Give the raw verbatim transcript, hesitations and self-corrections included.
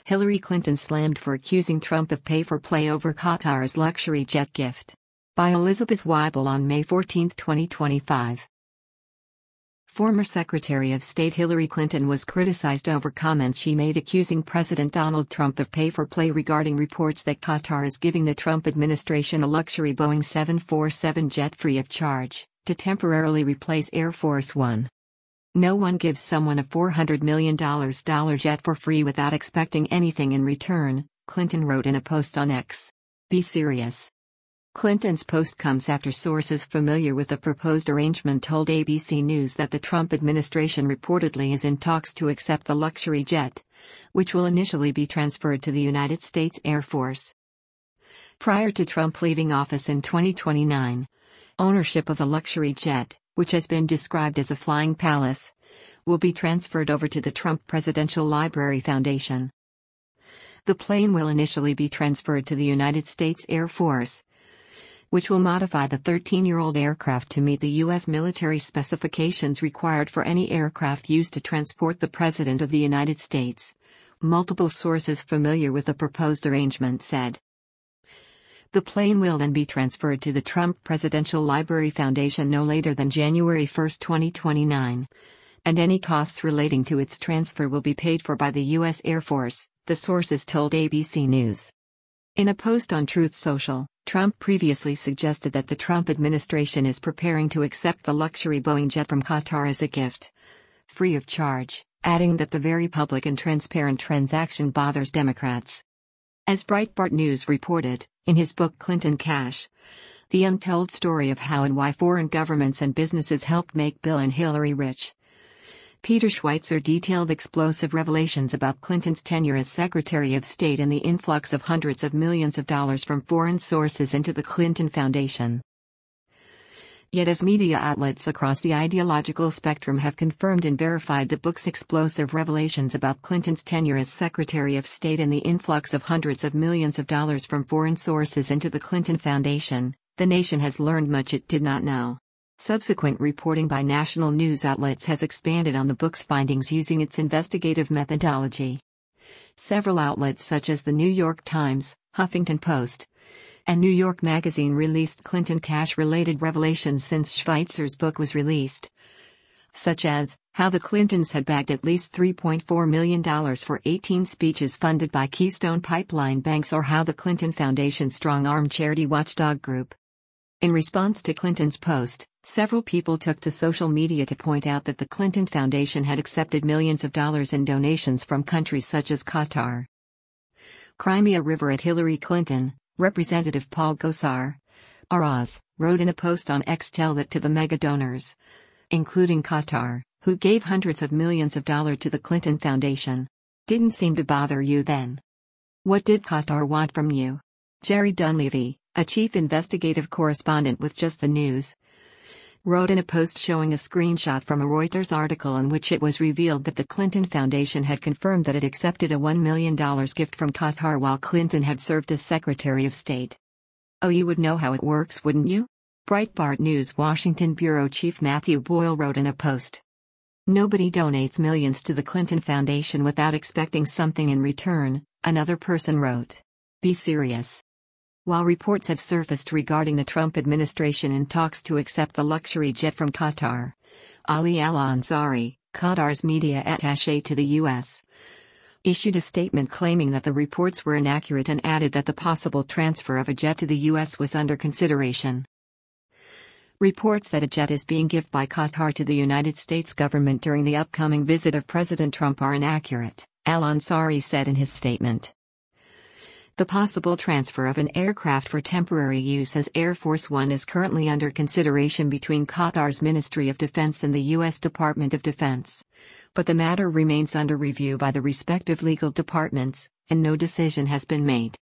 Hillary Clinton slammed for accusing Trump of pay-for-play over Qatar's luxury jet gift. By Elizabeth Weibel on May fourteenth, twenty twenty-five. Former Secretary of State Hillary Clinton was criticized over comments she made accusing President Donald Trump of pay-for-play regarding reports that Qatar is giving the Trump administration a luxury Boeing seven forty-seven jet free of charge, to temporarily replace Air Force One. No one gives someone a four hundred million dollars jet for free without expecting anything in return, Clinton wrote in a post on X. Be serious. Clinton's post comes after sources familiar with the proposed arrangement told A B C News that the Trump administration reportedly is in talks to accept the luxury jet, which will initially be transferred to the United States Air Force. Prior to Trump leaving office in twenty twenty-nine, ownership of the luxury jet, which has been described as a flying palace, will be transferred over to the Trump Presidential Library Foundation. The plane will initially be transferred to the United States Air Force, which will modify the thirteen-year-old aircraft to meet the U S military specifications required for any aircraft used to transport the President of the United States, multiple sources familiar with the proposed arrangement said. The plane will then be transferred to the Trump Presidential Library Foundation no later than January first, twenty twenty-nine, and any costs relating to its transfer will be paid for by the U S Air Force, the sources told A B C News. In a post on Truth Social, Trump previously suggested that the Trump administration is preparing to accept the luxury Boeing jet from Qatar as a gift, free of charge, adding that the very public and transparent transaction bothers Democrats. As Breitbart News reported, in his book Clinton Cash, The Untold Story of How and Why Foreign Governments and Businesses Helped Make Bill and Hillary Rich, Peter Schweitzer detailed explosive revelations about Clinton's tenure as Secretary of State and the influx of hundreds of millions of dollars from foreign sources into the Clinton Foundation. Yet as media outlets across the ideological spectrum have confirmed and verified the book's explosive revelations about Clinton's tenure as Secretary of State and the influx of hundreds of millions of dollars from foreign sources into the Clinton Foundation, the nation has learned much it did not know. Subsequent reporting by national news outlets has expanded on the book's findings using its investigative methodology. Several outlets such as the New York Times, Huffington Post, and New York Magazine released Clinton Cash-related revelations since Schweitzer's book was released, such as how the Clintons had bagged at least three point four million dollars for eighteen speeches funded by Keystone Pipeline banks, or how the Clinton Foundation strong-armed charity watchdog group. In response to Clinton's post, several people took to social media to point out that the Clinton Foundation had accepted millions of dollars in donations from countries such as Qatar. Crimea River at Hillary Clinton, Representative Paul Gosar, R Oz, wrote in a post on X tell that to the mega donors, including Qatar, who gave hundreds of millions of dollars to the Clinton Foundation, didn't seem to bother you then. What did Qatar want from you? Jerry Dunleavy, a chief investigative correspondent with Just the News, wrote in a post showing a screenshot from a Reuters article in which it was revealed that the Clinton Foundation had confirmed that it accepted a one million dollars gift from Qatar while Clinton had served as Secretary of State. Oh, you would know how it works, wouldn't you? Breitbart News Washington Bureau Chief Matthew Boyle wrote in a post. Nobody donates millions to the Clinton Foundation without expecting something in return, another person wrote. Be serious. While reports have surfaced regarding the Trump administration in talks to accept the luxury jet from Qatar, Ali Al-Ansari, Qatar's media attaché to the U S, issued a statement claiming that the reports were inaccurate and added that the possible transfer of a jet to the U S was under consideration. Reports that a jet is being given by Qatar to the United States government during the upcoming visit of President Trump are inaccurate, Al-Ansari said in his statement. The possible transfer of an aircraft for temporary use as Air Force One is currently under consideration between Qatar's Ministry of Defense and the U S Department of Defense, but the matter remains under review by the respective legal departments, and no decision has been made.